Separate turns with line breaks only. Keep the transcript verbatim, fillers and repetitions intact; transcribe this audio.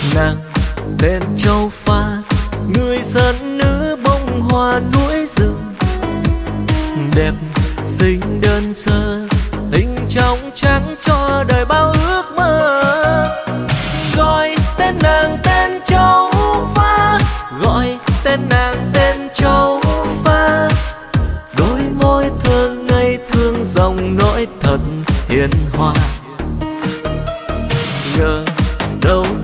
Nàng tên Châu Pha, người dân nữ bông hoa núi rừng, đẹp xinh đơn sơ, tình trong trắng cho đời bao ước mơ. Gọi tên nàng tên Châu Pha, gọi tên nàng tên Châu Pha, đôi môi thơ ngây thương dòng nỗi thật hiền hòa. Ngờ đâu